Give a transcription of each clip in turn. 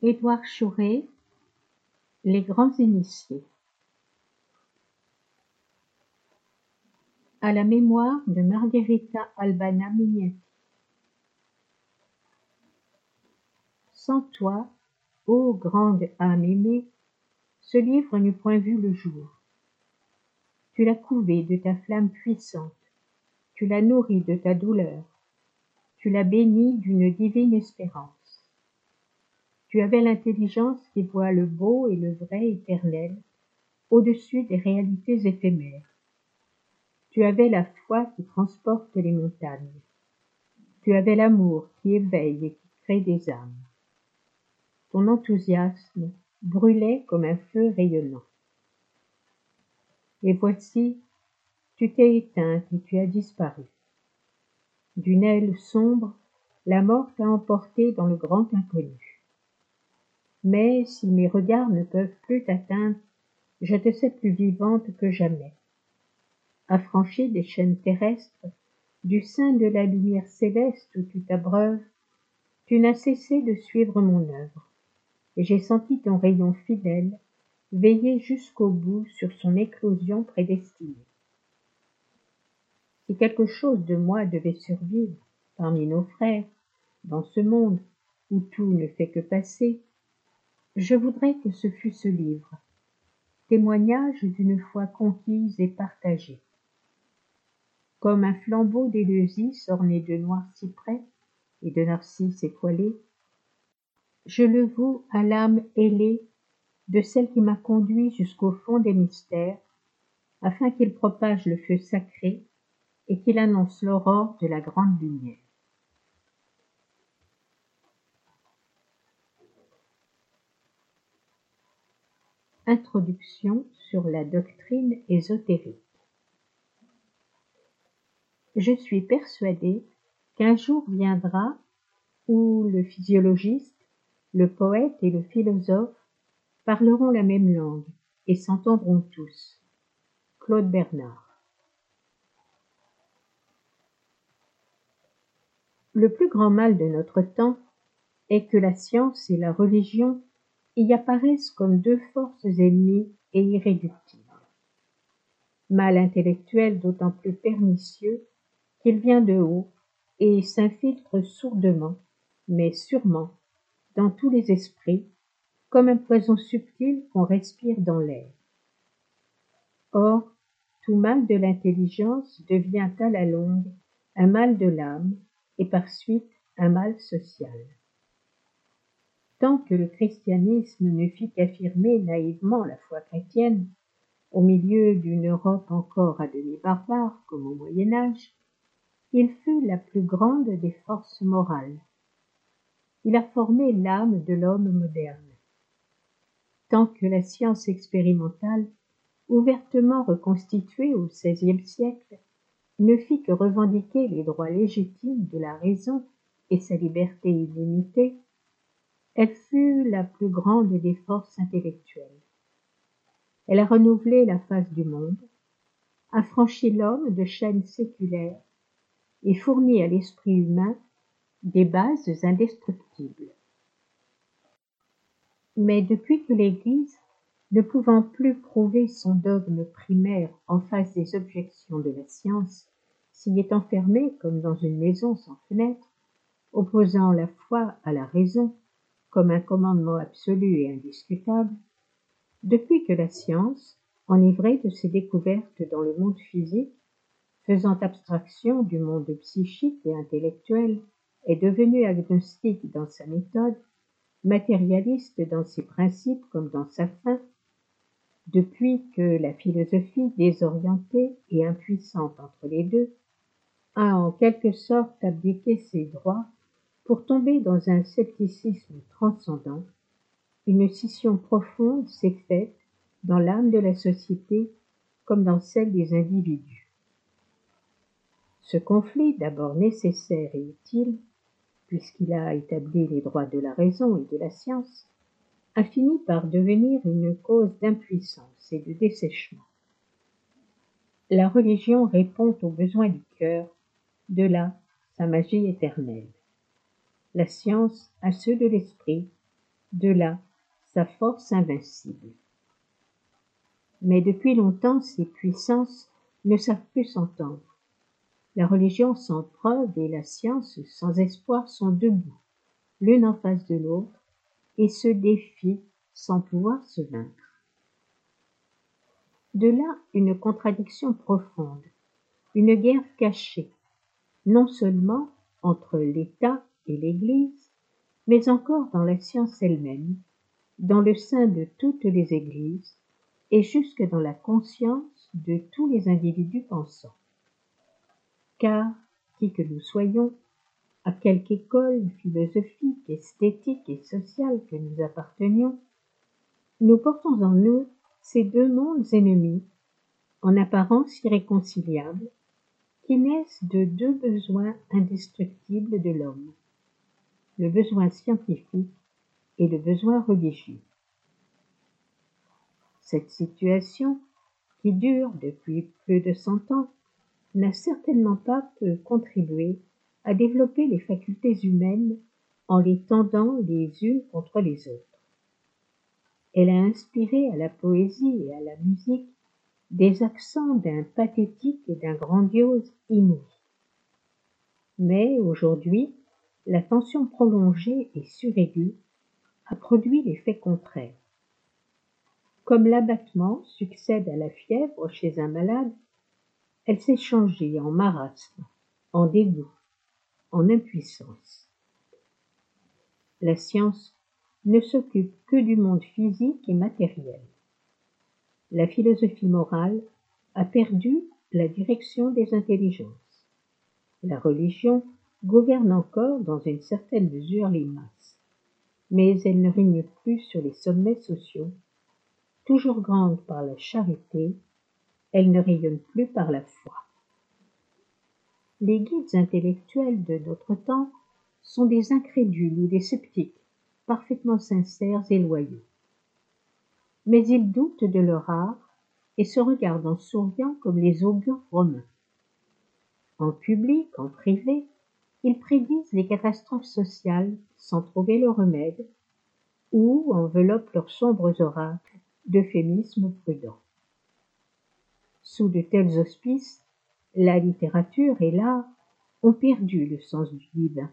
Édouard Chouret, Les grands initiés. À la mémoire de Margherita Albana Mignati. Sans toi, ô grande âme aimée, ce livre n'eût point vu le jour. Tu l'as couvé de ta flamme puissante, tu l'as nourri de ta douleur, tu l'as béni d'une divine espérance. Tu avais l'intelligence qui voit le beau et le vrai éternel au-dessus des réalités éphémères. Tu avais la foi qui transporte les montagnes. Tu avais l'amour qui éveille et qui crée des âmes. Ton enthousiasme brûlait comme un feu rayonnant. Et voici, tu t'es éteinte et tu as disparu. D'une aile sombre, la mort t'a emporté dans le grand inconnu. Mais si mes regards ne peuvent plus t'atteindre, je te sais plus vivante que jamais. Affranchie des chaînes terrestres, du sein de la lumière céleste où tu t'abreuves, tu n'as cessé de suivre mon œuvre, et j'ai senti ton rayon fidèle veiller jusqu'au bout sur son éclosion prédestinée. Si quelque chose de moi devait survivre parmi nos frères, dans ce monde où tout ne fait que passer, je voudrais que ce fût ce livre, témoignage d'une foi conquise et partagée. Comme un flambeau d'Éleusis orné de noirs cyprès et de narcisses étoilés, je le voue à l'âme ailée de celle qui m'a conduit jusqu'au fond des mystères, afin qu'il propage le feu sacré et qu'il annonce l'aurore de la grande lumière. Introduction sur la doctrine ésotérique. Je suis persuadée qu'un jour viendra où le physiologiste, le poète et le philosophe parleront la même langue et s'entendront tous. Claude Bernard. Le plus grand mal de notre temps est que la science et la religion y apparaissent comme deux forces ennemies et irréductibles. Mal intellectuel d'autant plus pernicieux qu'il vient de haut et s'infiltre sourdement, mais sûrement, dans tous les esprits, comme un poison subtil qu'on respire dans l'air. Or, tout mal de l'intelligence devient à la longue un mal de l'âme et par suite un mal social. Tant que le christianisme ne fit qu'affirmer naïvement la foi chrétienne, au milieu d'une Europe encore à demi barbare comme au Moyen-Âge, il fut la plus grande des forces morales. Il a formé l'âme de l'homme moderne. Tant que la science expérimentale, ouvertement reconstituée au XVIe siècle, ne fit que revendiquer les droits légitimes de la raison et sa liberté illimitée, elle fut la plus grande des forces intellectuelles. Elle a renouvelé la face du monde, affranchi l'homme de chaînes séculaires et fourni à l'esprit humain des bases indestructibles. Mais depuis que l'Église, ne pouvant plus prouver son dogme primaire en face des objections de la science, s'y est enfermée comme dans une maison sans fenêtre, opposant la foi à la raison comme un commandement absolu et indiscutable, depuis que la science, enivrée de ses découvertes dans le monde physique, faisant abstraction du monde psychique et intellectuel, est devenue agnostique dans sa méthode, matérialiste dans ses principes comme dans sa fin, depuis que la philosophie, désorientée et impuissante entre les deux, a en quelque sorte abdiqué ses droits pour tomber dans un scepticisme transcendant, une scission profonde s'est faite dans l'âme de la société comme dans celle des individus. Ce conflit, d'abord nécessaire et utile, puisqu'il a établi les droits de la raison et de la science, a fini par devenir une cause d'impuissance et de dessèchement. La religion répond aux besoins du cœur, de là sa magie éternelle. La science à ceux de l'esprit, De là sa force invincible. Mais depuis longtemps ces puissances ne savent plus s'entendre. La religion sans preuve et la science sans espoir sont debout, l'une en face de l'autre, et se défient sans pouvoir se vaincre. De là une contradiction profonde, une guerre cachée, non seulement entre l'État et l'Église, mais encore dans la science elle-même, dans le sein de toutes les Églises, et jusque dans la conscience de tous les individus pensants. Car, qui que nous soyons, à quelque école philosophique, esthétique et sociale que nous appartenions, nous portons en nous ces deux mondes ennemis, en apparence irréconciliables, qui naissent de deux besoins indestructibles de l'homme, le besoin scientifique et le besoin religieux. Cette situation, qui dure depuis plus de 100 ans, n'a certainement pas peu contribué à développer les facultés humaines en les tendant les unes contre les autres. Elle a inspiré à la poésie et à la musique des accents d'un pathétique et d'un grandiose inouï. Mais aujourd'hui, la tension prolongée et suraiguë a produit l'effet contraire. Comme l'abattement succède à la fièvre chez un malade, elle s'est changée en marasme, en dégoût, en impuissance. La science ne s'occupe que du monde physique et matériel. La philosophie morale a perdu la direction des intelligences. La religion gouverne encore dans une certaine mesure les masses, mais elle ne règne plus sur les sommets sociaux. Toujours grande par la charité, elle ne rayonne plus par la foi. Les guides intellectuels de notre temps sont des incrédules ou des sceptiques, parfaitement sincères et loyaux. Mais ils doutent de leur art et se regardent en souriant comme les augures romains. En public, en privé, ils prédisent les catastrophes sociales sans trouver le remède ou enveloppent leurs sombres oracles d'euphémismes prudents. Sous de tels auspices, la littérature et l'art ont perdu le sens du divin.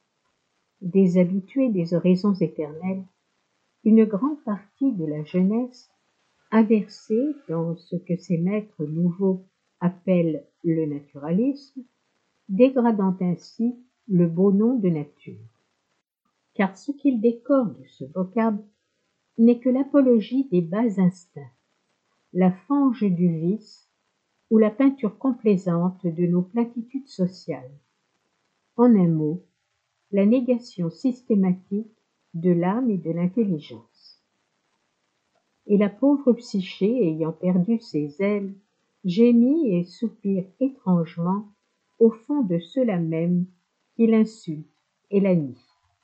Déshabitués des oraisons éternelles, une grande partie de la jeunesse a versé dans ce que ces maîtres nouveaux appellent le naturalisme, dégradant ainsi le beau nom de nature. Car ce qu'ils décorent de ce vocable n'est que l'apologie des bas instincts, la fange du vice ou la peinture complaisante de nos platitudes sociales. En un mot, la négation systématique de l'âme et de l'intelligence. Et la pauvre psyché, ayant perdu ses ailes, gémit et soupire étrangement au fond de ceux-là même qui l'insultent et la nient.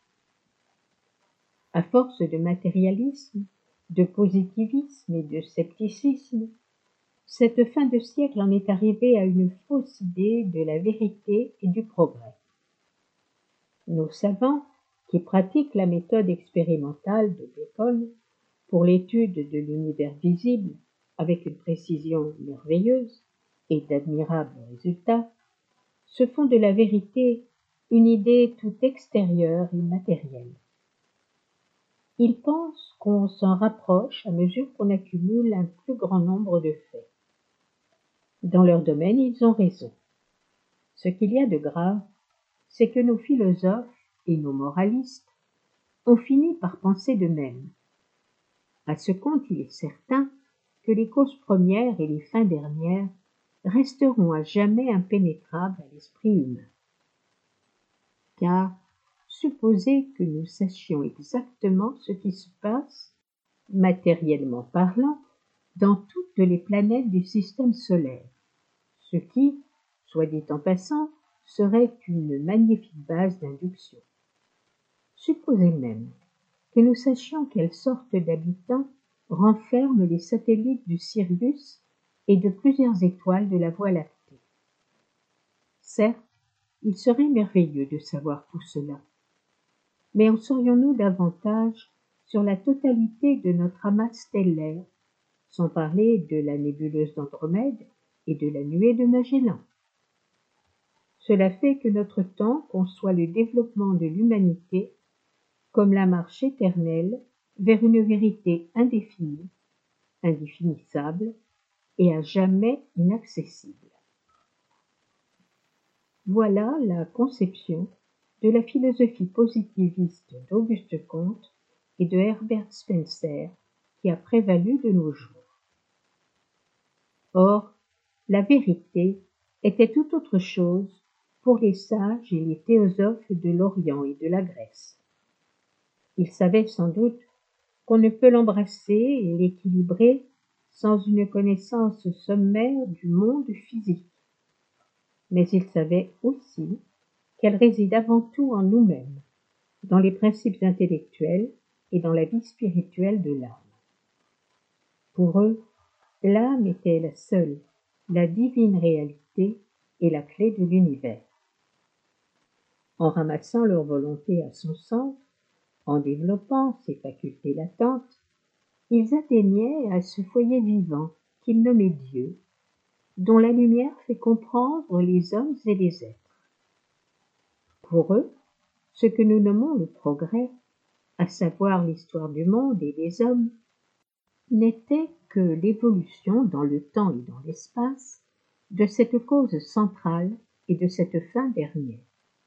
À force de matérialisme, de positivisme et de scepticisme, cette fin de siècle en est arrivée à une fausse idée de la vérité et du progrès. Nos savants, qui pratiquent la méthode expérimentale de Bacon pour l'étude de l'univers visible avec une précision merveilleuse et d'admirables résultats, se font de la vérité une idée tout extérieure et matérielle. Ils pensent qu'on s'en rapproche à mesure qu'on accumule un plus grand nombre de faits. Dans leur domaine, ils ont raison. Ce qu'il y a de grave, c'est que nos philosophes et nos moralistes ont fini par penser de même. À ce compte, il est certain que les causes premières et les fins dernières resteront à jamais impénétrables à l'esprit humain. Car, supposez que nous sachions exactement ce qui se passe, matériellement parlant, dans toutes les planètes du système solaire, ce qui, soit dit en passant, serait une magnifique base d'induction. Supposez même que nous sachions quelle sorte d'habitants renferment les satellites du Sirius et de plusieurs étoiles de la Voie lactée. Certes, il serait merveilleux de savoir tout cela, mais en saurions-nous davantage sur la totalité de notre amas stellaire, sans parler de la nébuleuse d'Andromède et de la nuée de Magellan. Cela fait que notre temps conçoit le développement de l'humanité comme la marche éternelle vers une vérité indéfinie, indéfinissable et à jamais inaccessible. Voilà la conception de la philosophie positiviste d'Auguste Comte et de Herbert Spencer qui a prévalu de nos jours. Or, la vérité était tout autre chose pour les sages et les théosophes de l'Orient et de la Grèce. Ils savaient sans doute qu'on ne peut l'embrasser et l'équilibrer sans une connaissance sommaire du monde physique. Mais ils savaient aussi qu'elle réside avant tout en nous-mêmes, dans les principes intellectuels et dans la vie spirituelle de l'âme. Pour eux, l'âme était la seule, la divine réalité et la clé de l'univers. En ramassant leur volonté à son centre, en développant ses facultés latentes, ils atteignaient à ce foyer vivant qu'ils nommaient Dieu, dont la lumière fait comprendre les hommes et les êtres. Pour eux, ce que nous nommons le progrès, à savoir l'histoire du monde et des hommes, n'était que l'évolution dans le temps et dans l'espace de cette cause centrale et de cette fin dernière.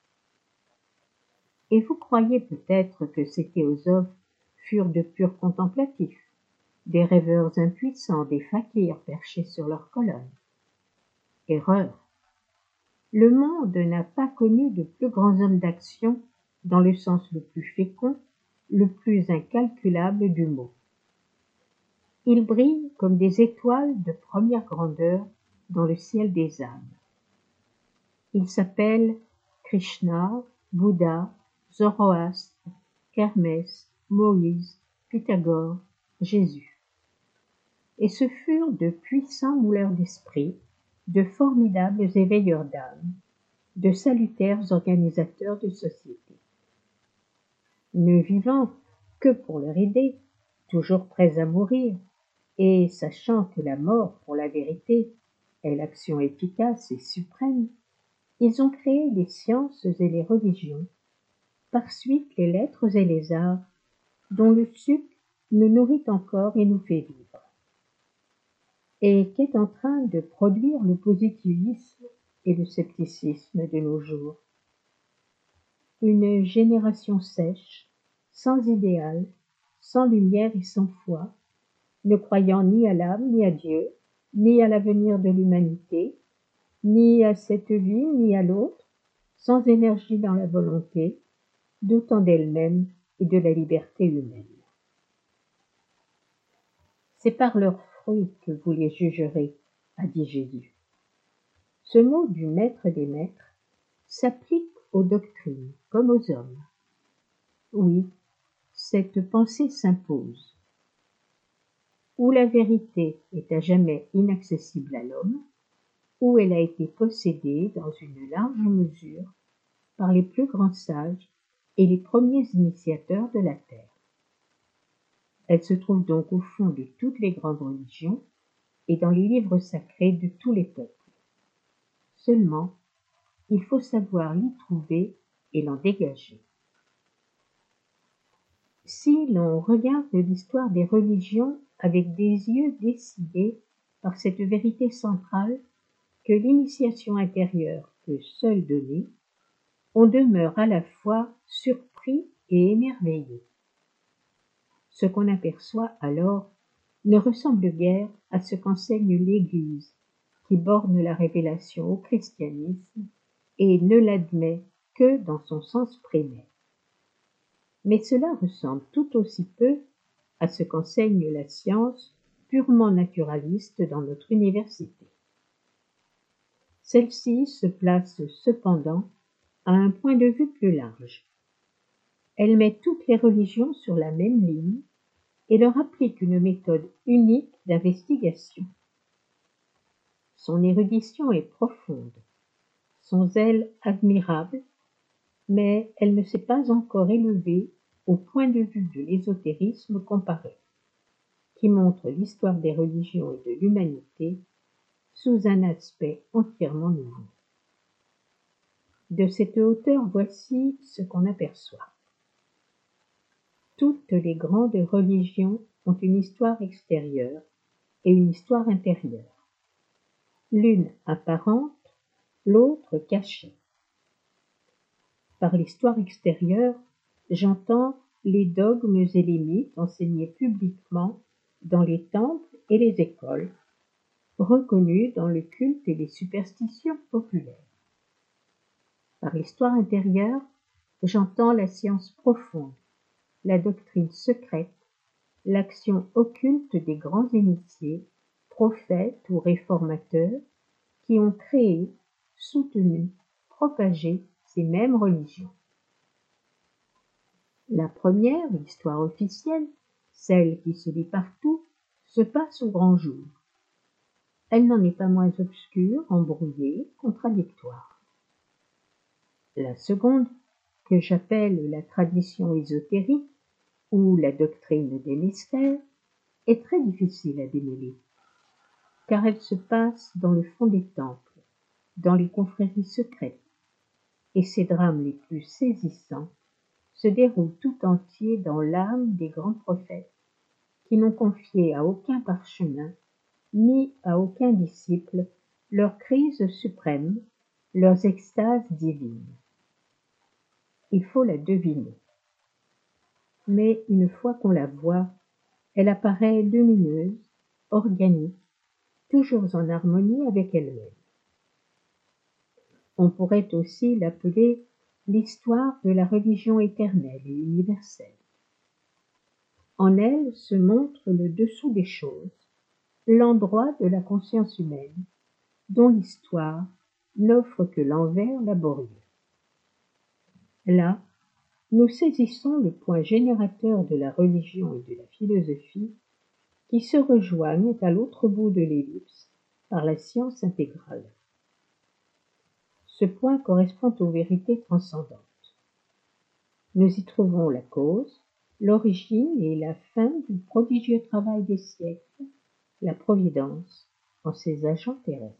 Et vous croyez peut-être que ces théosophes furent de purs contemplatifs, des rêveurs impuissants, des fakirs perchés sur leurs colonnes. Erreur. Le monde n'a pas connu de plus grands hommes d'action dans le sens le plus fécond, le plus incalculable du mot. Ils brillent comme des étoiles de première grandeur dans le ciel des âmes. Ils s'appellent Krishna, Bouddha, Zoroastre, Hermès, Moïse, Pythagore, Jésus. Et ce furent de puissants mouleurs d'esprit, de formidables éveilleurs d'âme, de salutaires organisateurs de société. Ne vivant que pour leur idée, toujours prêts à mourir, et sachant que la mort pour la vérité est l'action efficace et suprême, ils ont créé les sciences et les religions, par suite les lettres et les arts, dont le suc nous nourrit encore et nous fait vivre. Et qu'est en train de produire le positivisme et le scepticisme de nos jours? Une génération sèche, sans idéal, sans lumière et sans foi, ne croyant ni à l'âme, ni à Dieu, ni à l'avenir de l'humanité, ni à cette vie, ni à l'autre, sans énergie dans la volonté, doutant d'elle-même et de la liberté humaine. C'est par leurs fruits que vous les jugerez, a dit Jésus. Ce mot du maître des maîtres s'applique aux doctrines comme aux hommes. Oui, cette pensée s'impose. Ou la vérité est à jamais inaccessible à l'homme, ou elle a été possédée dans une large mesure par les plus grands sages et les premiers initiateurs de la terre. Elle se trouve donc au fond de toutes les grandes religions et dans les livres sacrés de tous les peuples. Seulement, il faut savoir l'y trouver et l'en dégager. Si l'on regarde l'histoire des religions avec des yeux décidés par cette vérité centrale que l'initiation intérieure peut seule donner, on demeure à la fois surpris et émerveillé. Ce qu'on aperçoit alors ne ressemble guère à ce qu'enseigne l'Église, qui borne la révélation au christianisme et ne l'admet que dans son sens primaire. Mais cela ressemble tout aussi peu à ce qu'enseigne la science purement naturaliste dans notre université. Celle-ci se place cependant à un point de vue plus large. Elle met toutes les religions sur la même ligne et leur applique une méthode unique d'investigation. Son érudition est profonde, son zèle admirable, mais elle ne s'est pas encore élevée au point de vue de l'ésotérisme comparé, qui montre l'histoire des religions et de l'humanité sous un aspect entièrement nouveau. De cette hauteur, voici ce qu'on aperçoit. Toutes les grandes religions ont une histoire extérieure et une histoire intérieure, l'une apparente, l'autre cachée. Par l'histoire extérieure, j'entends les dogmes et les mythes enseignés publiquement dans les temples et les écoles, reconnus dans le culte et les superstitions populaires. Par l'histoire intérieure, j'entends la science profonde, la doctrine secrète, l'action occulte des grands initiés, prophètes ou réformateurs qui ont créé, soutenu, propagé ces mêmes religions. La première, l'histoire officielle, celle qui se lit partout, se passe au grand jour. Elle n'en est pas moins obscure, embrouillée, contradictoire. La seconde, que j'appelle la tradition ésotérique ou la doctrine des mystères, est très difficile à démêler, car elle se passe dans le fond des temples, dans les confréries secrètes, et ses drames les plus saisissants se déroulent tout entiers dans l'âme des grands prophètes, qui n'ont confié à aucun parchemin, ni à aucun disciple, leurs crises suprêmes, leurs extases divines. Il faut la deviner. Mais une fois qu'on la voit, elle apparaît lumineuse, organique, toujours en harmonie avec elle-même. On pourrait aussi l'appeler l'histoire de la religion éternelle et universelle. En elle se montre le dessous des choses, l'endroit de la conscience humaine, dont l'histoire n'offre que l'envers laborieux. Là, nous saisissons le point générateur de la religion et de la philosophie qui se rejoignent à l'autre bout de l'ellipse par la science intégrale. Ce point correspond aux vérités transcendantes. Nous y trouvons la cause, l'origine et la fin du prodigieux travail des siècles, la providence en ses agents terrestres.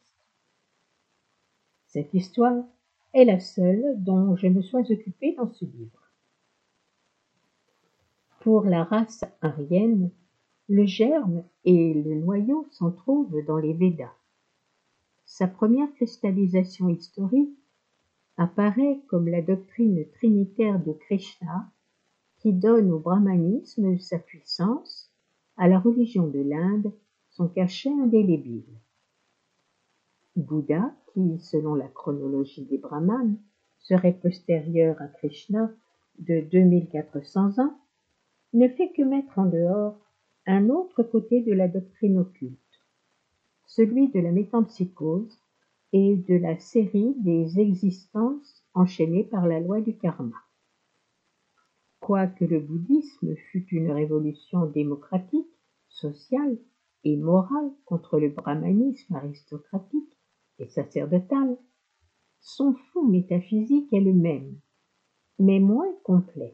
Cette histoire est la seule dont je me sois occupé dans ce livre. Pour la race aryenne, le germe et le noyau s'en trouvent dans les Védas. Sa première cristallisation historique apparaît comme la doctrine trinitaire de Krishna qui donne au brahmanisme sa puissance, à la religion de l'Inde son cachet indélébile. Bouddha, qui, selon la chronologie des brahmanes, serait postérieur à Krishna de 2400 ans, ne fait que mettre en dehors un autre côté de la doctrine occulte, celui de la métempsychose et de la série des existences enchaînées par la loi du karma. Quoique le bouddhisme fût une révolution démocratique, sociale et morale contre le brahmanisme aristocratique et sacerdotal, son fond métaphysique est le même, mais moins complet.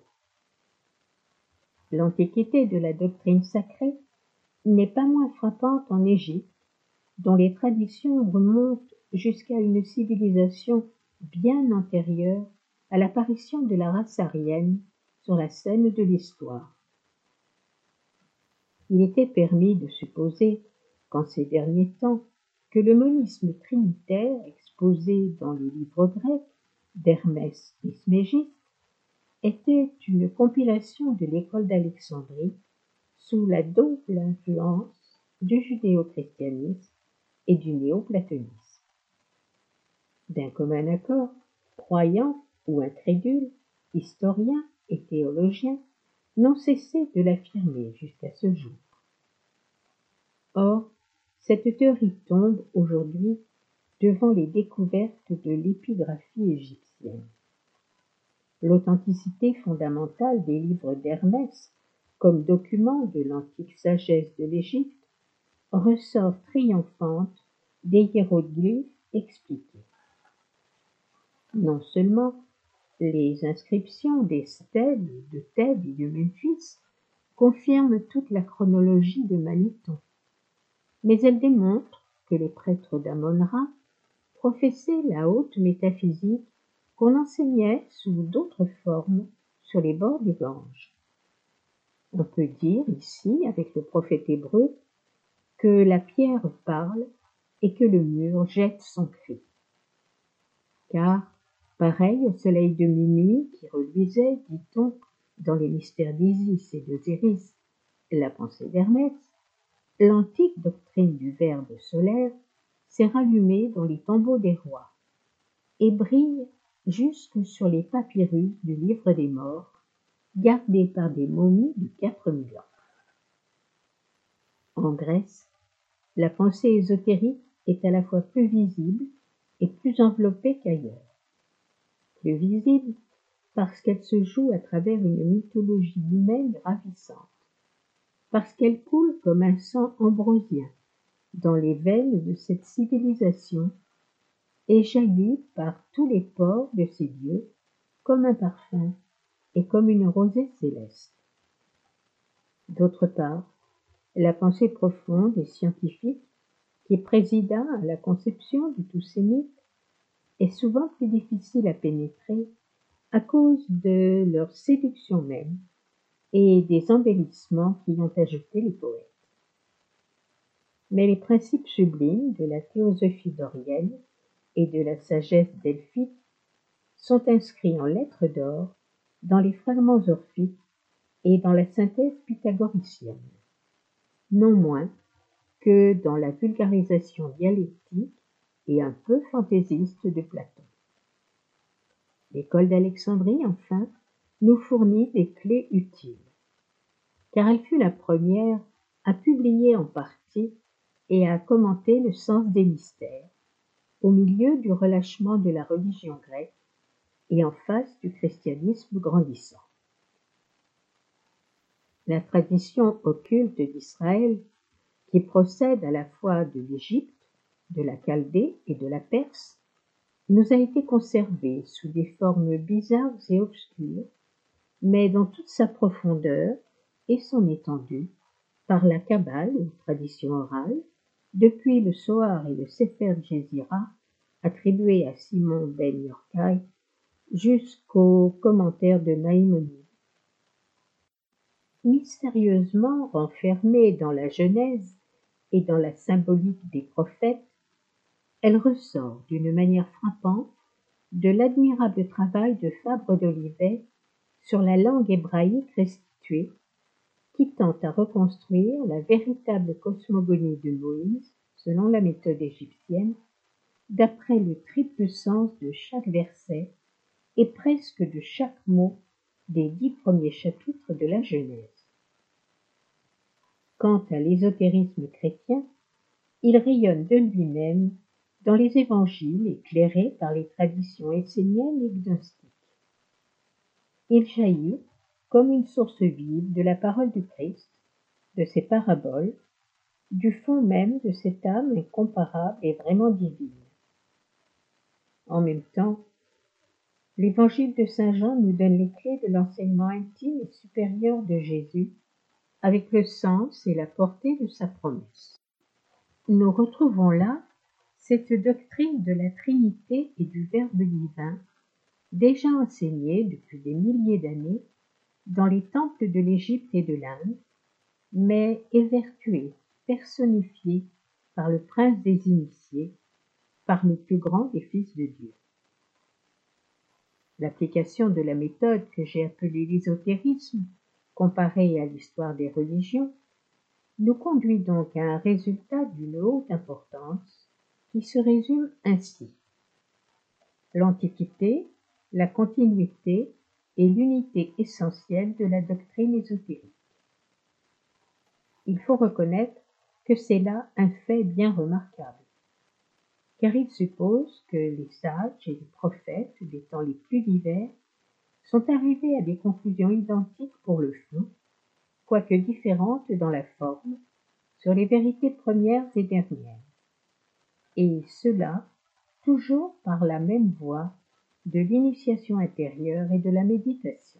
L'antiquité de la doctrine sacrée n'est pas moins frappante en Égypte, dont les traditions remontent jusqu'à une civilisation bien antérieure à l'apparition de la race aryenne sur la scène de l'histoire. Il était permis de supposer qu'en ces derniers temps, que le monisme trinitaire exposé dans les livres grecs d'Hermès Trismégiste était une compilation de l'école d'Alexandrie sous la double influence du judéo-christianisme et du néoplatonisme. D'un commun accord, croyants ou incrédules, historiens et théologiens n'ont cessé de l'affirmer jusqu'à ce jour. Or, cette théorie tombe aujourd'hui devant les découvertes de l'épigraphie égyptienne. L'authenticité fondamentale des livres d'Hermès, comme document de l'antique sagesse de l'Égypte, ressort triomphante des hiéroglyphes expliqués. Non seulement Les inscriptions des stèles de Thèbes et de Memphis confirment toute la chronologie de Maniton, mais elles démontrent que les prêtres d'Amon-Ra professaient la haute métaphysique qu'on enseignait sous d'autres formes sur les bords du Gange. On peut dire ici, avec le prophète hébreu, que la pierre parle et que le mur jette son cri. Car, pareil au soleil de minuit qui reluisait, dit-on, dans les mystères d'Isis et d'Osiris, la pensée d'Hermès, l'antique doctrine du verbe solaire s'est rallumée dans les tombeaux des rois et brille jusque sur les papyrus du livre des morts, gardés par des momies de 4000 ans. En Grèce, la pensée ésotérique est à la fois plus visible et plus enveloppée qu'ailleurs. Plus visible parce qu'elle se joue à travers une mythologie humaine ravissante, parce qu'elle coule comme un sang ambrosien dans les veines de cette civilisation et jaillit par tous les pores de ses dieux comme un parfum et comme une rosée céleste. D'autre part, la pensée profonde et scientifique qui présida à la conception de tous ces mythes est souvent plus difficile à pénétrer à cause de leur séduction même et des embellissements qu'y ont ajoutés les poètes. Mais les principes sublimes de la théosophie dorienne et de la sagesse delphique sont inscrits en lettres d'or dans les fragments orphiques et dans la synthèse pythagoricienne, non moins que dans la vulgarisation dialectique et un peu fantaisiste de Platon. L'école d'Alexandrie, enfin, nous fournit des clés utiles, car elle fut la première à publier en partie et à commenter le sens des mystères, au milieu du relâchement de la religion grecque et en face du christianisme grandissant. La tradition occulte d'Israël, qui procède à la fois de l'Égypte, de la Chaldée et de la Perse, nous a été conservée sous des formes bizarres et obscures, mais dans toute sa profondeur et son étendue, par la Kabbale ou tradition orale, depuis le Zohar et le Sefer Jézira, attribués à Simon ben Yochai, jusqu'aux commentaires de Maïmonide. Mystérieusement renfermée dans la Genèse et dans la symbolique des prophètes, elle ressort d'une manière frappante de l'admirable travail de Fabre d'Olivet sur la langue hébraïque restituée, qui tente à reconstruire la véritable cosmogonie de Moïse, selon la méthode égyptienne, d'après le triple sens de chaque verset et presque de chaque mot des 10 premiers chapitres de la Genèse. Quant à l'ésotérisme chrétien, il rayonne de lui-même dans les évangiles éclairés par les traditions esséniennes et gnostiques. Il jaillit comme une source vive de la parole du Christ, de ses paraboles, du fond même de cette âme incomparable et vraiment divine. En même temps, l'évangile de saint Jean nous donne les clés de l'enseignement intime et supérieur de Jésus, avec le sens et la portée de sa promesse. Nous retrouvons là cette doctrine de la Trinité et du Verbe divin, déjà enseignée depuis des milliers d'années dans les temples de l'Égypte et de l'Inde, mais évertuée, personnifiée par le prince des initiés, par le plus grand des fils de Dieu. L'application de la méthode que j'ai appelée l'ésotérisme, comparée à l'histoire des religions, nous conduit donc à un résultat d'une haute importance qui se résume ainsi. L'antiquité, la continuité et l'unité essentielle de la doctrine ésotérique. Il faut reconnaître que c'est là un fait bien remarquable, car il suppose que les sages et les prophètes des temps les plus divers sont arrivés à des conclusions identiques pour le fond, quoique différentes dans la forme, sur les vérités premières et dernières, et cela toujours par la même voie de l'initiation intérieure et de la méditation.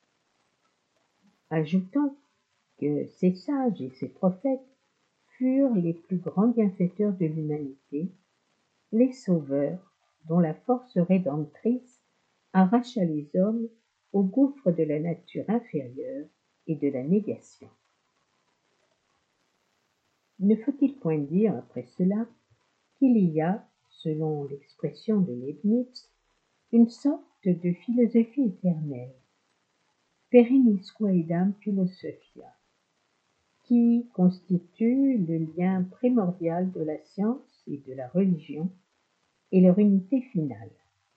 Ajoutons que ces sages et ces prophètes furent les plus grands bienfaiteurs de l'humanité, les sauveurs dont la force rédemptrice arracha les hommes au gouffre de la nature inférieure et de la négation. Ne faut-il point dire après cela qu'il y a, selon l'expression de Leibniz, une sorte de philosophie éternelle, perennis quaedam philosophia, qui constitue le lien primordial de la science et de la religion et leur unité finale.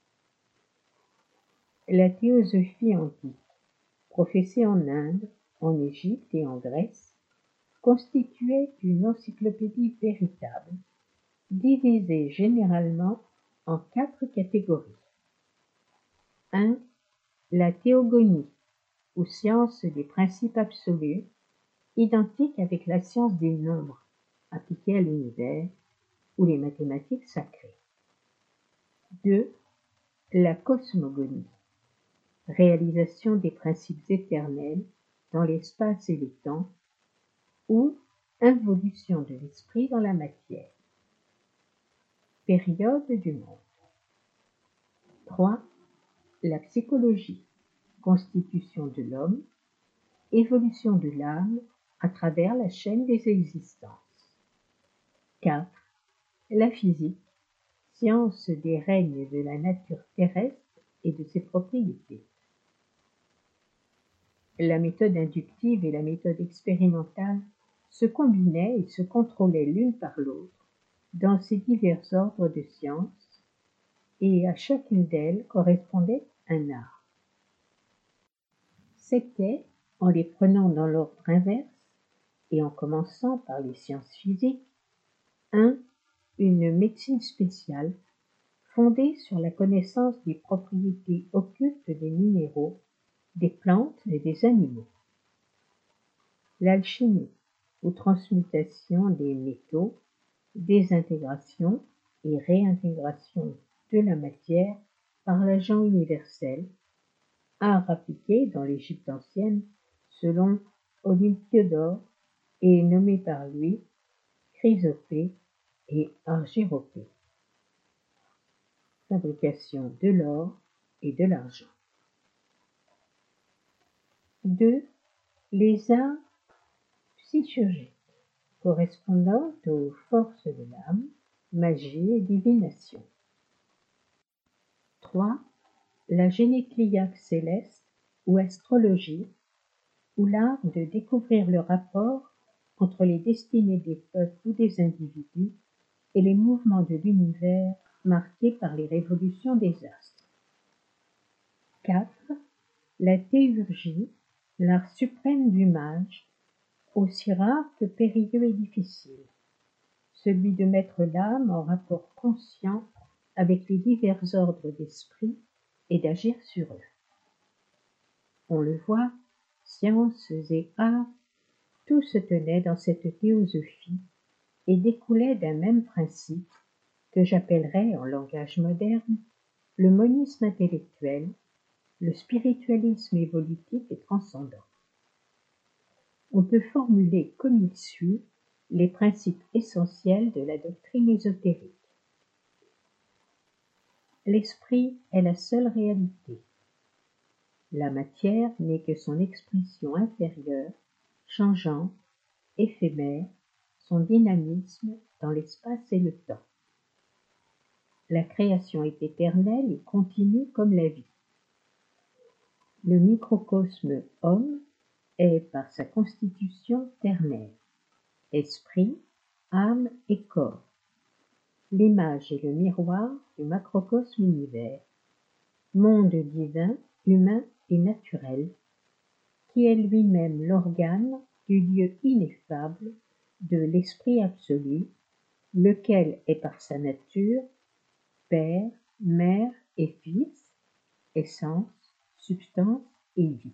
La théosophie antique, professée en Inde, en Égypte et en Grèce, constituait une encyclopédie véritable, divisée généralement en 4 catégories. 1. La théogonie, ou science des principes absolus, identique avec la science des nombres, appliquée à l'univers, ou les mathématiques sacrées. 2. La cosmogonie, réalisation des principes éternels dans l'espace et le temps, ou involution de l'esprit dans la matière. Période du monde. 3. La psychologie, constitution de l'homme, évolution de l'âme à travers la chaîne des existences. 4. La physique, science des règnes de la nature terrestre et de ses propriétés. La méthode inductive et la méthode expérimentale se combinaient et se contrôlaient l'une par l'autre dans ces divers ordres de sciences, et à chacune d'elles correspondait un art. C'était, en les prenant dans l'ordre inverse, et en commençant par les sciences physiques, 1. Une médecine spéciale, fondée sur la connaissance des propriétés occultes des minéraux, des plantes et des animaux. L'alchimie, ou transmutation des métaux, désintégration et réintégration de la matière par l'agent universel, art appliqué dans l'Égypte ancienne selon Olympiodore et nommé par lui Chrysopée et Argyropée. Fabrication de l'or et de l'argent. 2. Les arts psychurgiques, correspondant aux forces de l'âme, magie et divination. 3. La génécliaque céleste ou astrologie, ou l'art de découvrir le rapport entre les destinées des peuples ou des individus et les mouvements de l'univers marqués par les révolutions des astres. 4. La théurgie, l'art suprême du mage, aussi rare que périlleux et difficile, celui de mettre l'âme en rapport conscient avec les divers ordres d'esprit et d'agir sur eux. On le voit, sciences et arts, tout se tenait dans cette théosophie et découlait d'un même principe que j'appellerais en langage moderne le monisme intellectuel, le spiritualisme évolutif et transcendant. On peut formuler comme il suit les principes essentiels de la doctrine ésotérique. L'esprit est la seule réalité. La matière n'est que son expression inférieure, changeante, éphémère, son dynamisme dans l'espace et le temps. La création est éternelle et continue comme la vie. Le microcosme homme est par sa constitution ternaire, esprit, âme et corps. L'image est le miroir du macrocosme univers, monde divin, humain et naturel, qui est lui-même l'organe du lieu ineffable de l'esprit absolu, lequel est par sa nature Père, Mère et Fils, essence, substance et vie.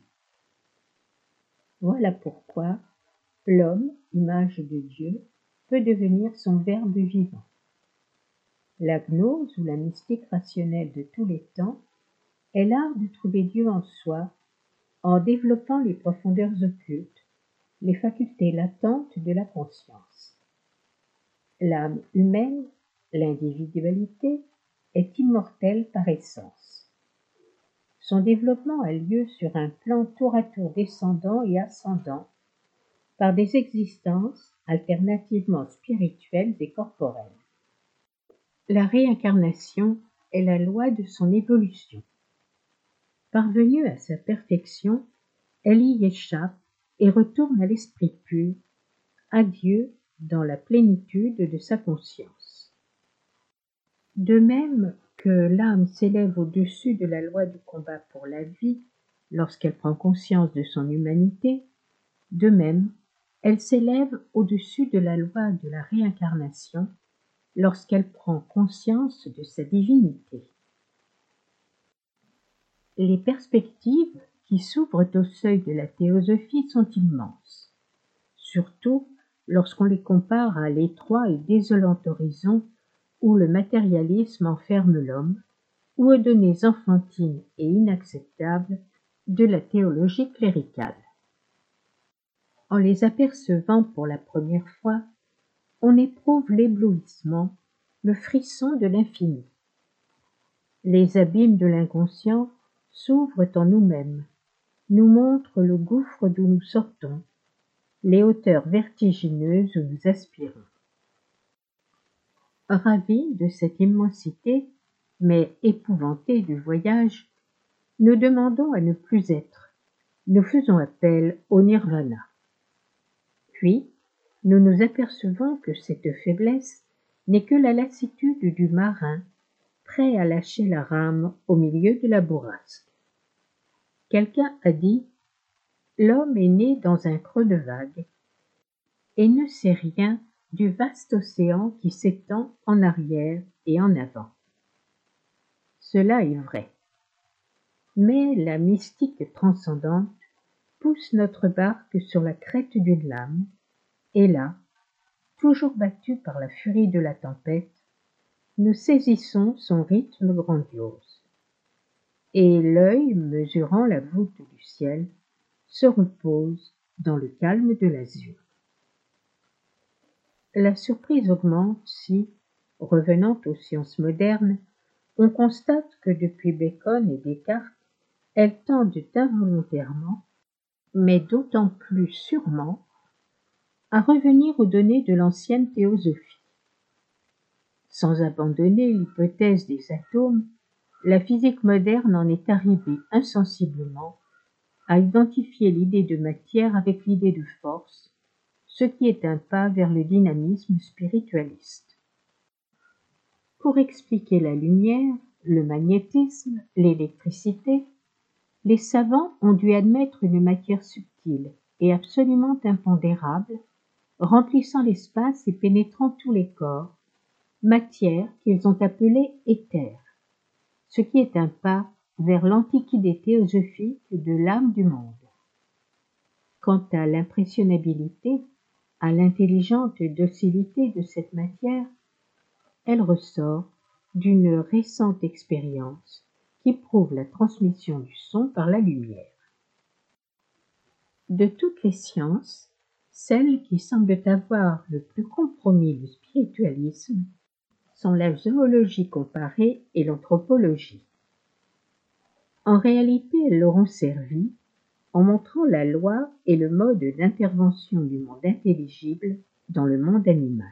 Voilà pourquoi l'homme, image de Dieu, peut devenir son Verbe vivant. La gnose ou la mystique rationnelle de tous les temps est l'art de trouver Dieu en soi en développant les profondeurs occultes, les facultés latentes de la conscience. L'âme humaine, l'individualité, est immortelle par essence. Son développement a lieu sur un plan tour à tour descendant et ascendant, par des existences alternativement spirituelles et corporelles. La réincarnation est la loi de son évolution. Parvenue à sa perfection, elle y échappe et retourne à l'esprit pur, à Dieu dans la plénitude de sa conscience. De même que l'âme s'élève au-dessus de la loi du combat pour la vie lorsqu'elle prend conscience de son humanité, de même, elle s'élève au-dessus de la loi de la réincarnation lorsqu'elle prend conscience de sa divinité. Les perspectives qui s'ouvrent au seuil de la théosophie sont immenses, surtout lorsqu'on les compare à l'étroit et désolant horizon où le matérialisme enferme l'homme, ou aux données enfantines et inacceptables de la théologie cléricale. En les apercevant pour la première fois, on éprouve l'éblouissement, le frisson de l'infini. Les abîmes de l'inconscient s'ouvrent en nous-mêmes, nous montrent le gouffre d'où nous sortons, les hauteurs vertigineuses où nous aspirons. Ravis de cette immensité, mais épouvantés du voyage, nous demandons à ne plus être, nous faisons appel au nirvana. Puis, nous nous apercevons que cette faiblesse n'est que la lassitude du marin, prêt à lâcher la rame au milieu de la bourrasque. Quelqu'un a dit « L'homme est né dans un creux de vague et ne sait rien du vaste océan qui s'étend en arrière et en avant. » Cela est vrai. Mais la mystique transcendante pousse notre barque sur la crête d'une lame, et là, toujours battus par la furie de la tempête, nous saisissons son rythme grandiose. Et l'œil, mesurant la voûte du ciel, se repose dans le calme de l'azur. La surprise augmente si, revenant aux sciences modernes, on constate que depuis Bacon et Descartes, elles tendent involontairement, mais d'autant plus sûrement, à revenir aux données de l'ancienne théosophie. Sans abandonner l'hypothèse des atomes, la physique moderne en est arrivée insensiblement à identifier l'idée de matière avec l'idée de force, ce qui est un pas vers le dynamisme spiritualiste. Pour expliquer la lumière, le magnétisme, l'électricité, les savants ont dû admettre une matière subtile et absolument impondérable, remplissant l'espace et pénétrant tous les corps, matière qu'ils ont appelée éther, ce qui est un pas vers l'antique idée théosophique de l'âme du monde. Quant à l'impressionnabilité, à l'intelligente docilité de cette matière, elle ressort d'une récente expérience qui prouve la transmission du son par la lumière. De toutes les sciences, celles qui semblent avoir le plus compromis le spiritualisme sont la zoologie comparée et l'anthropologie. En réalité, elles leur ont servi en montrant la loi et le mode d'intervention du monde intelligible dans le monde animal.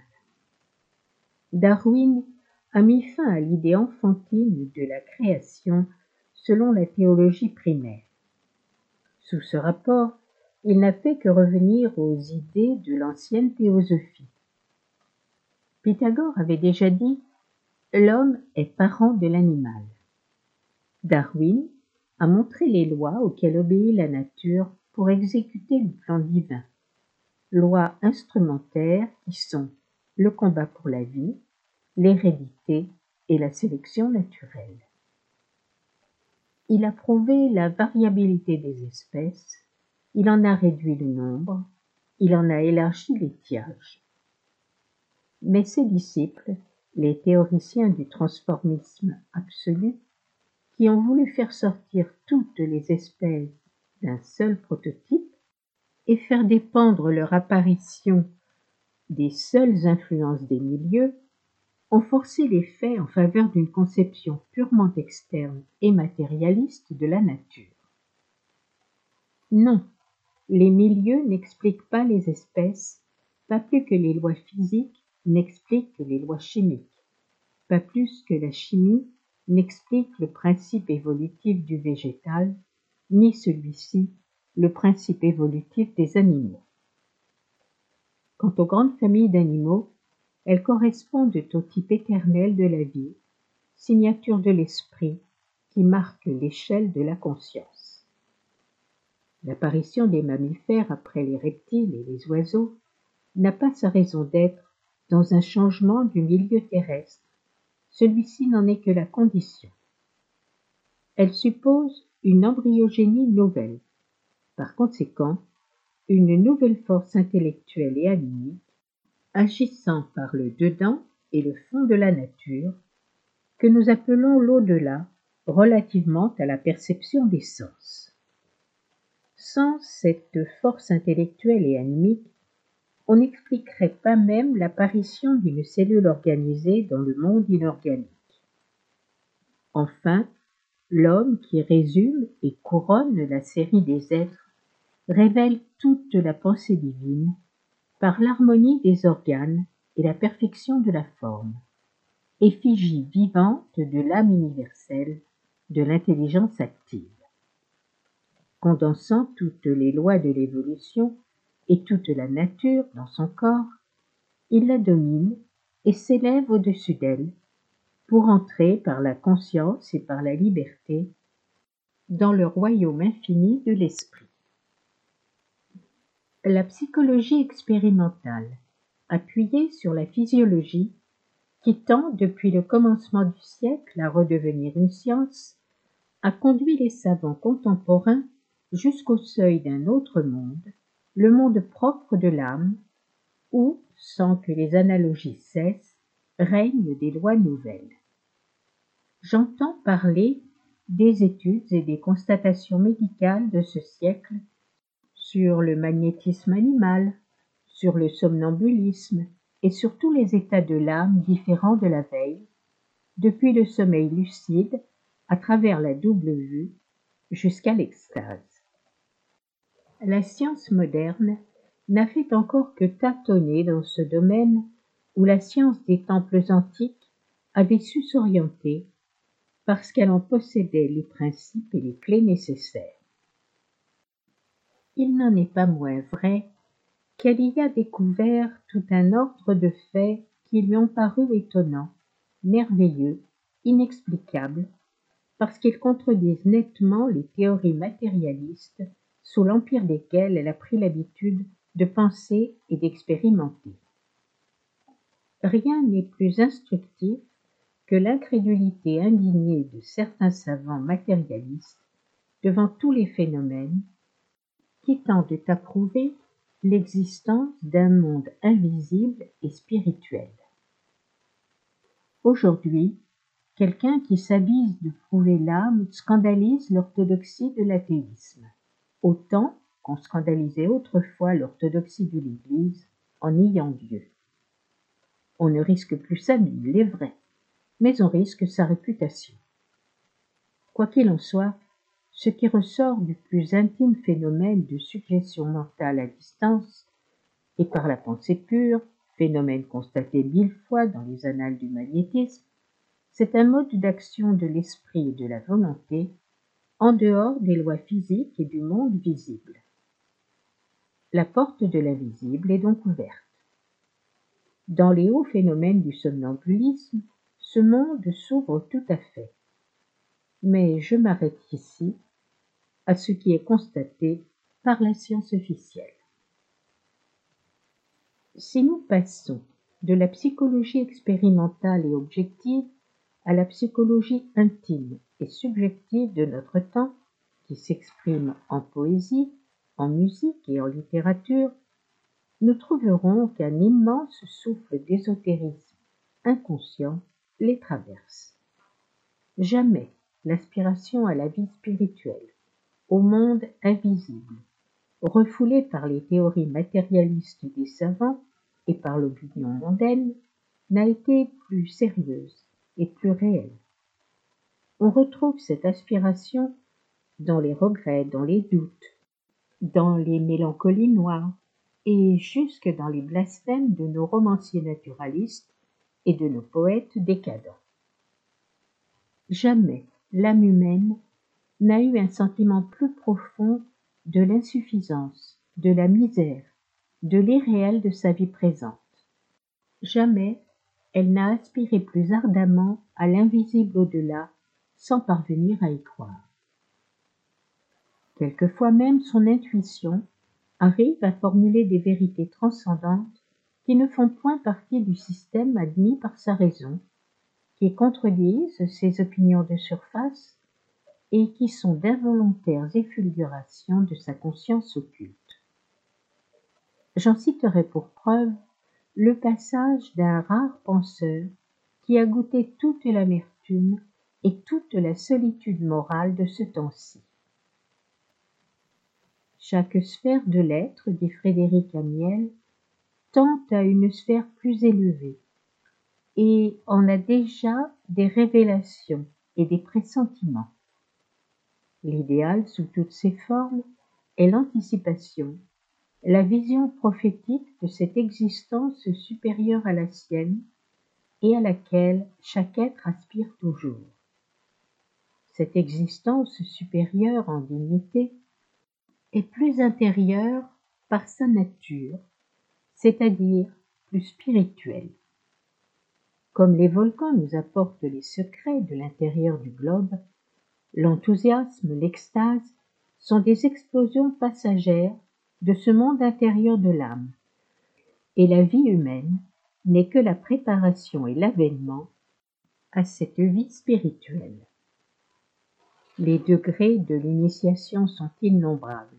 Darwin a mis fin à l'idée enfantine de la création selon la théologie primaire. Sous ce rapport, il n'a fait que revenir aux idées de l'ancienne théosophie. Pythagore avait déjà dit « L'homme est parent de l'animal ». Darwin a montré les lois auxquelles obéit la nature pour exécuter le plan divin, lois instrumentaires qui sont le combat pour la vie, l'hérédité et la sélection naturelle. Il a prouvé la variabilité des espèces, il en a réduit le nombre, il en a élargi l'étiage. Mais ses disciples, les théoriciens du transformisme absolu, qui ont voulu faire sortir toutes les espèces d'un seul prototype et faire dépendre leur apparition des seules influences des milieux, ont forcé les faits en faveur d'une conception purement externe et matérialiste de la nature. Non, les milieux n'expliquent pas les espèces, pas plus que les lois physiques n'expliquent les lois chimiques, pas plus que la chimie n'explique le principe évolutif du végétal, ni celui-ci le principe évolutif des animaux. Quant aux grandes familles d'animaux, elles correspondent au type éternel de la vie, signature de l'esprit qui marque l'échelle de la conscience. L'apparition des mammifères après les reptiles et les oiseaux n'a pas sa raison d'être dans un changement du milieu terrestre, celui-ci n'en est que la condition. Elle suppose une embryogénie nouvelle, par conséquent, une nouvelle force intellectuelle et animique, agissant par le dedans et le fond de la nature, que nous appelons l'au-delà, relativement à la perception des sens. Sans cette force intellectuelle et animique, on n'expliquerait pas même l'apparition d'une cellule organisée dans le monde inorganique. Enfin, l'homme qui résume et couronne la série des êtres révèle toute la pensée divine par l'harmonie des organes et la perfection de la forme, effigie vivante de l'âme universelle, de l'intelligence active. Condensant toutes les lois de l'évolution et toute la nature dans son corps, il la domine et s'élève au-dessus d'elle pour entrer par la conscience et par la liberté dans le royaume infini de l'esprit. La psychologie expérimentale, appuyée sur la physiologie, qui tend depuis le commencement du siècle à redevenir une science, a conduit les savants contemporains jusqu'au seuil d'un autre monde, le monde propre de l'âme, où, sans que les analogies cessent, règnent des lois nouvelles. J'entends parler des études et des constatations médicales de ce siècle sur le magnétisme animal, sur le somnambulisme et sur tous les états de l'âme différents de la veille, depuis le sommeil lucide, à travers la double vue, jusqu'à l'extase. La science moderne n'a fait encore que tâtonner dans ce domaine où la science des temples antiques avait su s'orienter parce qu'elle en possédait les principes et les clés nécessaires. Il n'en est pas moins vrai qu'elle y a découvert tout un ordre de faits qui lui ont paru étonnants, merveilleux, inexplicables, parce qu'ils contredisent nettement les théories matérialistes sous l'empire desquelles elle a pris l'habitude de penser et d'expérimenter. Rien n'est plus instructif que l'incrédulité indignée de certains savants matérialistes devant tous les phénomènes qui tendent à prouver l'existence d'un monde invisible et spirituel. Aujourd'hui, quelqu'un qui s'avise de prouver l'âme scandalise l'orthodoxie de l'athéisme, autant qu'on scandalisait autrefois l'orthodoxie de l'Église en niant Dieu. On ne risque plus sa vie, il est vrai, mais on risque sa réputation. Quoi qu'il en soit, ce qui ressort du plus intime phénomène de suggestion mentale à distance et par la pensée pure, phénomène constaté 1000 fois dans les annales du magnétisme, c'est un mode d'action de l'esprit et de la volonté en dehors des lois physiques et du monde visible. La porte de l'invisible est donc ouverte. Dans les hauts phénomènes du somnambulisme, ce monde s'ouvre tout à fait. Mais je m'arrête ici à ce qui est constaté par la science officielle. Si nous passons de la psychologie expérimentale et objective à la psychologie intime et subjective de notre temps, qui s'exprime en poésie, en musique et en littérature, nous trouverons qu'un immense souffle d'ésotérisme inconscient les traverse. Jamais l'aspiration à la vie spirituelle, au monde invisible, refoulée par les théories matérialistes des savants et par l'opinion mondaine, n'a été plus sérieuse et plus réelle. On retrouve cette aspiration dans les regrets, dans les doutes, dans les mélancolies noires et jusque dans les blasphèmes de nos romanciers naturalistes et de nos poètes décadents. Jamais l'âme humaine n'a eu un sentiment plus profond de l'insuffisance, de la misère, de l'irréel de sa vie présente. Jamais elle n'a aspiré plus ardemment à l'invisible au-delà, sans parvenir à y croire. Quelquefois même son intuition arrive à formuler des vérités transcendantes qui ne font point partie du système admis par sa raison, qui contredisent ses opinions de surface et qui sont d'involontaires effulgurations de sa conscience occulte. J'en citerai pour preuve le passage d'un rare penseur qui a goûté toute l'amertume et toute la solitude morale de ce temps-ci. Chaque sphère de l'être, dit Frédéric Amiel, tend à une sphère plus élevée et en a déjà des révélations et des pressentiments. L'idéal sous toutes ses formes est l'anticipation, la vision prophétique de cette existence supérieure à la sienne et à laquelle chaque être aspire toujours. Cette existence supérieure en dignité est plus intérieure par sa nature, c'est-à-dire plus spirituelle. Comme les volcans nous apportent les secrets de l'intérieur du globe, l'enthousiasme, l'extase sont des explosions passagères de ce monde intérieur de l'âme, et la vie humaine n'est que la préparation et l'avènement à cette vie spirituelle. Les degrés de l'initiation sont innombrables.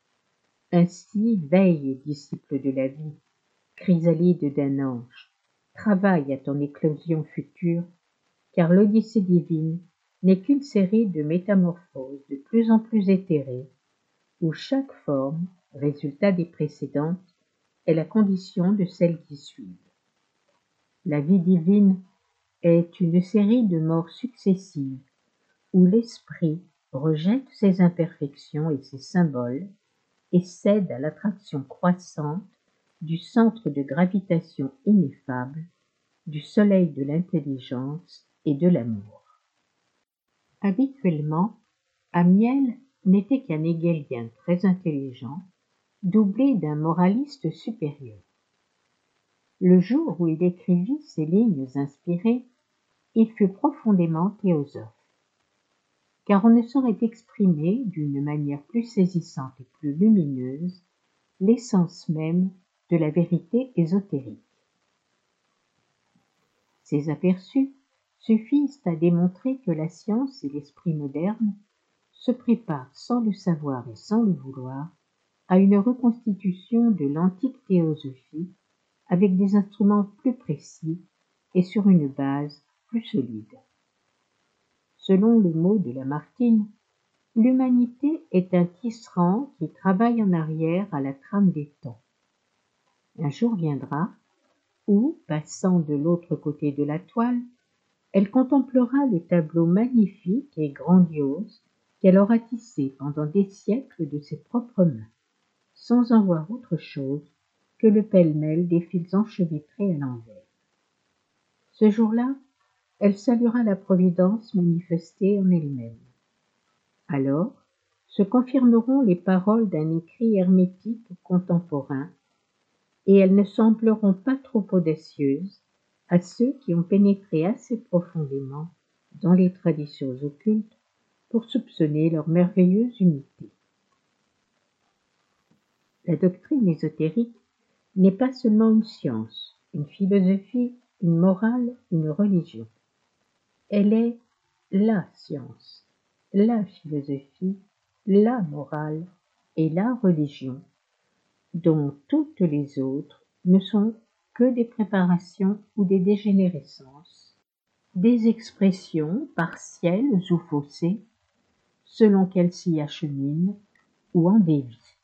Ainsi, veille, disciple de la vie, chrysalide d'un ange, travaille à ton éclosion future, car l'Odyssée divine n'est qu'une série de métamorphoses de plus en plus éthérées, où chaque forme, résultat des précédentes, est la condition de celles qui suivent. La vie divine est une série de morts successives, où l'esprit rejette ses imperfections et ses symboles et cède à l'attraction croissante du centre de gravitation ineffable, du soleil de l'intelligence et de l'amour. Habituellement, Amiel n'était qu'un hegelien très intelligent, doublé d'un moraliste supérieur. Le jour où il écrivit ces lignes inspirées, il fut profondément théosophe, car on ne saurait exprimer d'une manière plus saisissante et plus lumineuse l'essence même de la vérité ésotérique. Ces aperçus suffisent à démontrer que la science et l'esprit moderne se préparent sans le savoir et sans le vouloir à une reconstitution de l'antique théosophie avec des instruments plus précis et sur une base plus solide. Selon le mot de Lamartine, l'humanité est un tisserand qui travaille en arrière à la trame des temps. Un jour viendra où, passant de l'autre côté de la toile, elle contemplera le tableau magnifique et grandiose qu'elle aura tissé pendant des siècles de ses propres mains, sans en voir autre chose que le pêle-mêle des fils enchevêtrés à l'envers. Ce jour-là, elle saluera la providence manifestée en elle-même. Alors se confirmeront les paroles d'un écrit hermétique contemporain, et elles ne sembleront pas trop audacieuses à ceux qui ont pénétré assez profondément dans les traditions occultes pour soupçonner leur merveilleuse unité. La doctrine ésotérique n'est pas seulement une science, une philosophie, une morale, une religion. Elle est la science, la philosophie, la morale et la religion, dont toutes les autres ne sont que des préparations ou des dégénérescences des expressions partielles ou faussées, selon qu'elles s'y acheminent ou en dévient.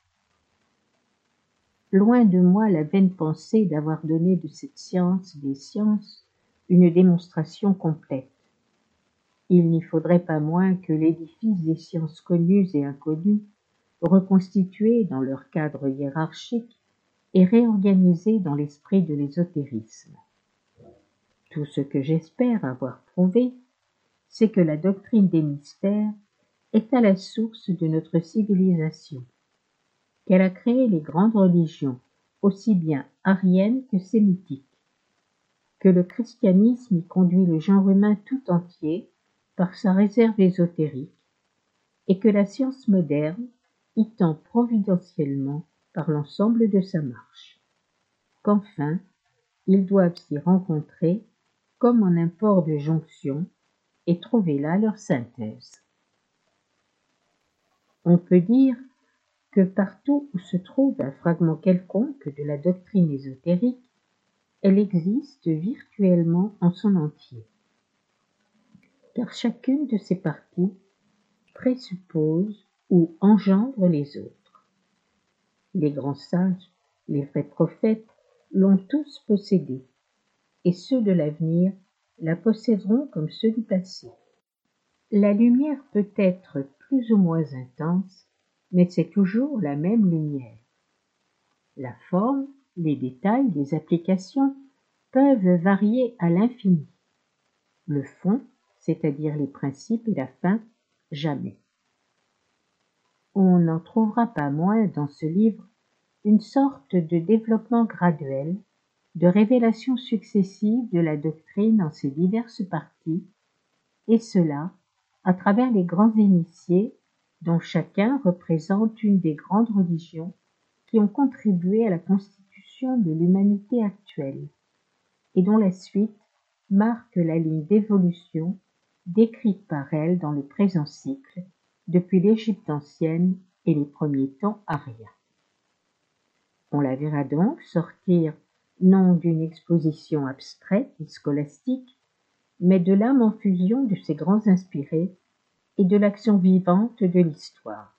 Loin de moi la vaine pensée d'avoir donné de cette science des sciences une démonstration complète. Il n'y faudrait pas moins que l'édifice des sciences connues et inconnues, reconstitué dans leur cadre hiérarchique et réorganisé dans l'esprit de l'ésotérisme. Tout ce que j'espère avoir prouvé, c'est que la doctrine des mystères est à la source de notre civilisation, qu'elle a créé les grandes religions, aussi bien ariennes que sémitiques, que le christianisme y conduit le genre humain tout entier par sa réserve ésotérique, et que la science moderne y tend providentiellement par l'ensemble de sa marche, qu'enfin ils doivent s'y rencontrer comme en un port de jonction et trouver là leur synthèse. On peut dire que partout où se trouve un fragment quelconque de la doctrine ésotérique, elle existe virtuellement en son entier, car chacune de ses parties présuppose ou engendre les autres. Les grands sages, les vrais prophètes l'ont tous possédée, et ceux de l'avenir la posséderont comme ceux du passé. La lumière peut être plus ou moins intense, mais c'est toujours la même lumière. La forme, les détails, les applications peuvent varier à l'infini. Le fond, c'est-à-dire les principes et la fin, jamais. On n'en trouvera pas moins dans ce livre une sorte de développement graduel, de révélation successive de la doctrine en ses diverses parties, et cela à travers les grands initiés dont chacun représente une des grandes religions qui ont contribué à la constitution de l'humanité actuelle, et dont la suite marque la ligne d'évolution décrite par elle dans le présent cycle, depuis l'Égypte ancienne et les premiers temps ariens. On la verra donc sortir non d'une exposition abstraite et scolastique, mais de l'âme en fusion de ces grands inspirés et de l'action vivante de l'histoire.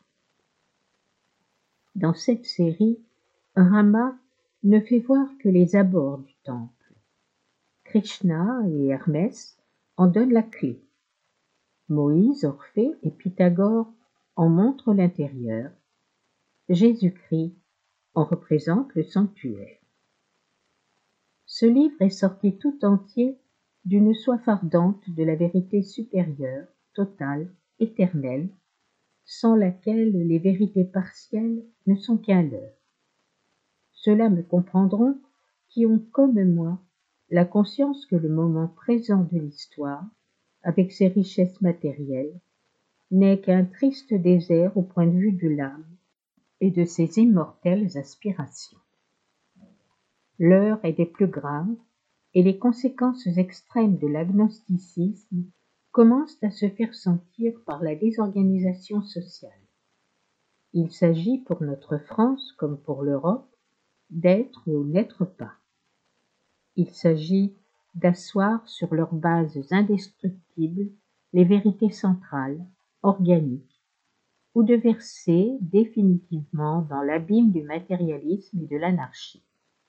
Dans cette série, Rama ne fait voir que les abords du temple. Krishna et Hermès en donnent la clé. Moïse, Orphée et Pythagore en montrent l'intérieur. Jésus-Christ en représente le sanctuaire. Ce livre est sorti tout entier d'une soif ardente de la vérité supérieure, totale, éternelle, sans laquelle les vérités partielles ne sont qu'un leurre. Ceux-là me comprendront qui ont, comme moi, la conscience que le moment présent de l'histoire, avec ses richesses matérielles, n'est qu'un triste désert au point de vue de l'âme et de ses immortelles aspirations. L'heure est des plus graves, et les conséquences extrêmes de l'agnosticisme commencent à se faire sentir par la désorganisation sociale. Il s'agit pour notre France, comme pour l'Europe, d'être ou n'être pas. Il s'agit d'asseoir sur leurs bases indestructibles les vérités centrales, organiques, ou de verser définitivement dans l'abîme du matérialisme et de l'anarchie.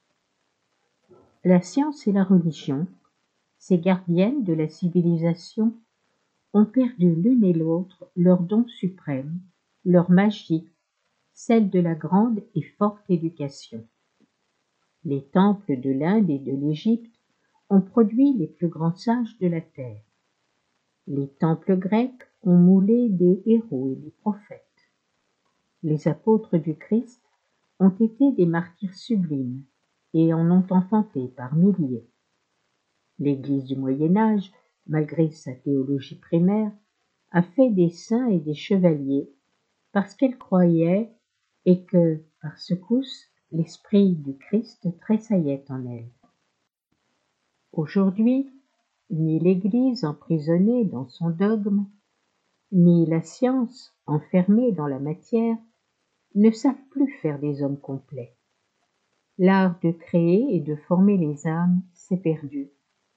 La science et la religion, ces gardiennes de la civilisation, ont perdu l'une et l'autre leur don suprême, leur magie, celle de la grande et forte éducation. Les temples de l'Inde et de l'Égypte ont produit les plus grands sages de la terre. Les temples grecs ont moulé des héros et des prophètes. Les apôtres du Christ ont été des martyrs sublimes et en ont enfanté par milliers. L'Église du Moyen Âge, malgré sa théologie primaire, a fait des saints et des chevaliers parce qu'elle croyait et que, par secousse, l'esprit du Christ tressaillait en elle. Aujourd'hui, ni l'Église emprisonnée dans son dogme, ni la science enfermée dans la matière ne savent plus faire des hommes complets. L'art de créer et de former les âmes s'est perdu,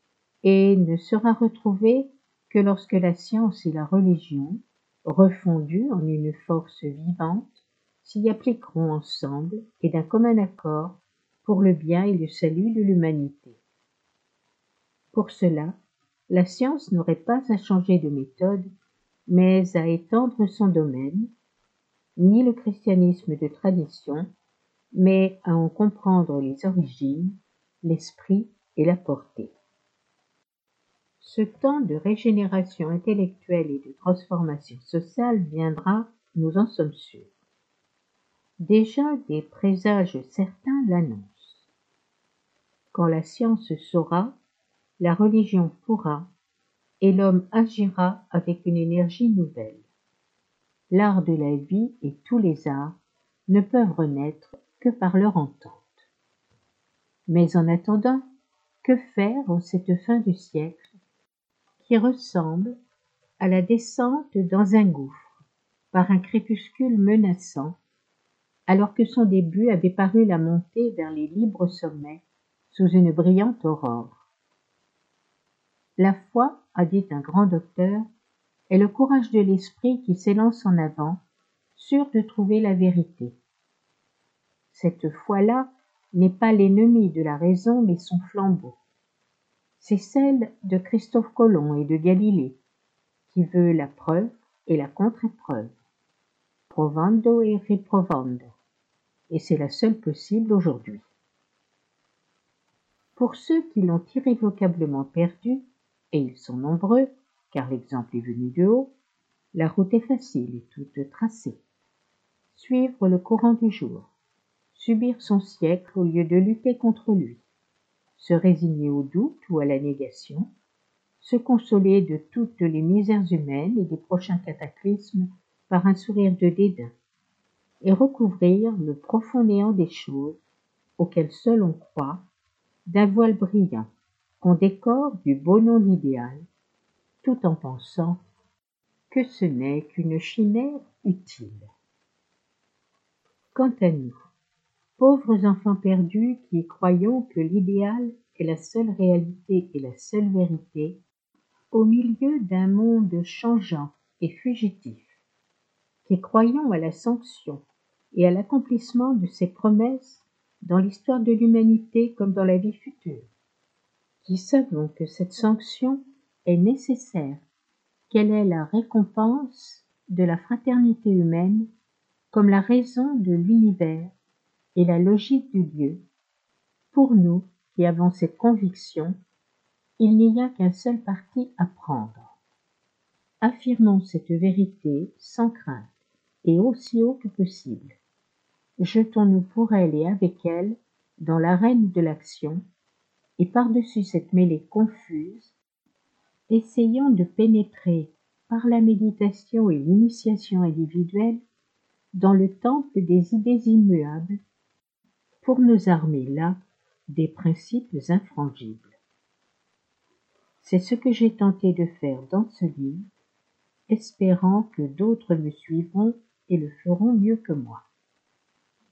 et ne sera retrouvé que lorsque la science et la religion, refondues en une force vivante, s'y appliqueront ensemble et d'un commun accord pour le bien et le salut de l'humanité. Pour cela, la science n'aurait pas à changer de méthode, mais à étendre son domaine, ni le christianisme de tradition, mais à en comprendre les origines, l'esprit et la portée. Ce temps de régénération intellectuelle et de transformation sociale viendra, nous en sommes sûrs. Déjà des présages certains l'annoncent. Quand la science saura, la religion pourra, et l'homme agira avec une énergie nouvelle. L'art de la vie et tous les arts ne peuvent renaître que par leur entente. Mais en attendant, que faire en cette fin du siècle qui ressemble à la descente dans un gouffre par un crépuscule menaçant, alors que son début avait paru la montée vers les libres sommets sous une brillante aurore. La foi, a dit un grand docteur, est le courage de l'esprit qui s'élance en avant, sûr de trouver la vérité. Cette foi-là n'est pas l'ennemi de la raison, mais son flambeau. C'est celle de Christophe Colomb et de Galilée, qui veut la preuve et la contre-épreuve, provando et riprovando, et c'est la seule possible aujourd'hui. Pour ceux qui l'ont irrévocablement perdue, et ils sont nombreux, car l'exemple est venu de haut, la route est facile et toute tracée. Suivre le courant du jour, subir son siècle au lieu de lutter contre lui, se résigner au doute ou à la négation, se consoler de toutes les misères humaines et des prochains cataclysmes par un sourire de dédain, et recouvrir le profond néant des choses auxquelles seul on croit, d'un voile brillant qu'on décore du beau nom d'idéal, tout en pensant que ce n'est qu'une chimère utile. Quant à nous, pauvres enfants perdus qui croyons que l'idéal est la seule réalité et la seule vérité, au milieu d'un monde changeant et fugitif, qui croyons à la sanction et à l'accomplissement de ses promesses dans l'histoire de l'humanité comme dans la vie future, qui savons que cette sanction est nécessaire, qu'elle est la récompense de la fraternité humaine comme la raison de l'univers et la logique du Dieu. Pour nous qui avons cette conviction, il n'y a qu'un seul parti à prendre. Affirmons cette vérité sans crainte et aussi haut que possible. Jetons-nous pour elle et avec elle dans l'arène de l'action, et par-dessus cette mêlée confuse, essayons de pénétrer par la méditation et l'initiation individuelle dans le temple des idées immuables pour nous armer là des principes infrangibles. C'est ce que j'ai tenté de faire dans ce livre, espérant que d'autres me suivront et le feront mieux que moi.